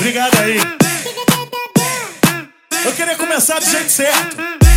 Obrigado aí. Eu queria começar do jeito certo.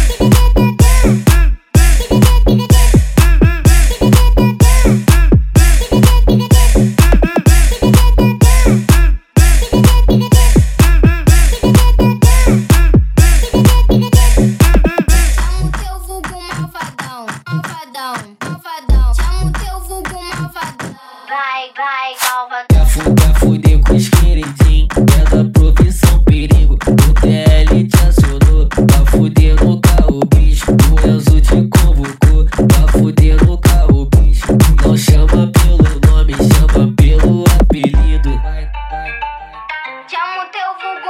Vai, Salvador. Pra fuder com os queridinhos, é da profissão perigo. O TL te acionou, pra fuder no carro, bicho. O Enzo te convocou, pra fuder no carro, bicho. Não chama pelo nome, chama pelo apelido. Chama o teu vulgo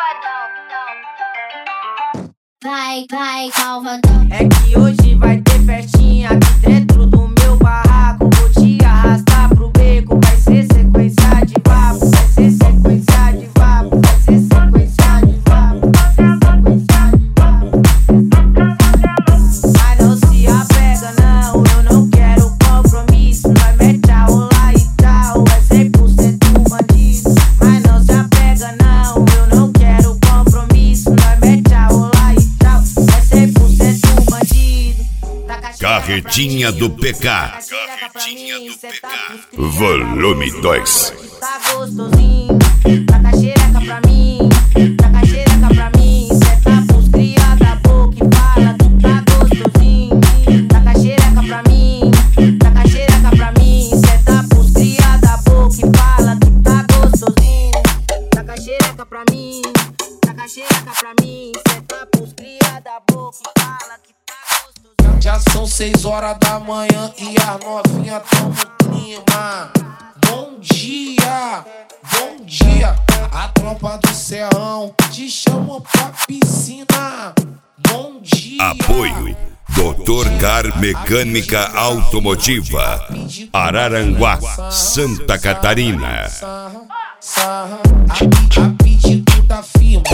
malvadão. Vai, Salvador. É que hoje vai ter festinha aqui dentro do meu barraco. Vou te arrastar pro beco, vai ser sequência de vapo. Vai ser sequência de vapo, vai ser sequência de vapo. Mas não se apega não, eu não quero compromisso. Nós mete a rolar e tal, é 100% bandido. Mas não se apega não, eu não quero compromisso. Nós mete a rolar e tal, é 100% bandido. Carretinha do PK. Carretinha do PK. Volume 2. Tá gostosinho, taca xereca pra mim. Taca xereca pra mim. Senta pros cria da boca e fala, tu tá gostosinho. Taca xereca pra mim. Taca xereca pra mim. Senta pros cria da boca e fala, tu tá gostosinho. Taca xereca pra mim. Taca xereca pra mim. Senta pros cria da boca e fala que tá gostosinho. Já são 6 horas da manhã e as novinhas tão no clima. Bom dia, bom dia. A tropa do Serrão te chama pra piscina. Bom dia. Apoio Dr. Car Mecânica Automotiva, Araranguá, Santa Catarina. A pedido da firma.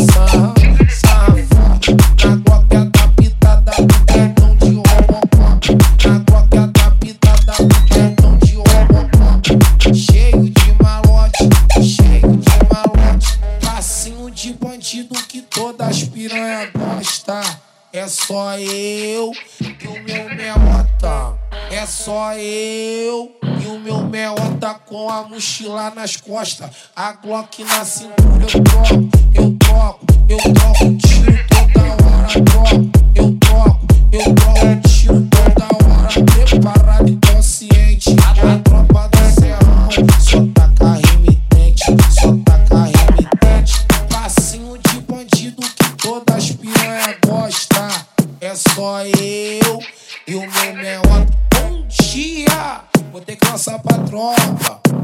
Na glock adaptada do cartão de Robocop. Na glock adaptada do cartão de Robocop. Cheio de malote, cheio de malote. Passinho de bandido que todas as piranha gosta. É só eu e o meu meota. É só eu e o meu meota com a mochila nas costas. A Glock na cintura eu troco tiro toda hora. Eu troco tiro toda hora. Preparado e consciente. A tropa do Serrão só taca remitente, só taca remitente. Passinho de bandido que todas as piranha gosta. É só eu e o meu meota. Bom dia, vou ter que lançar pra tropa.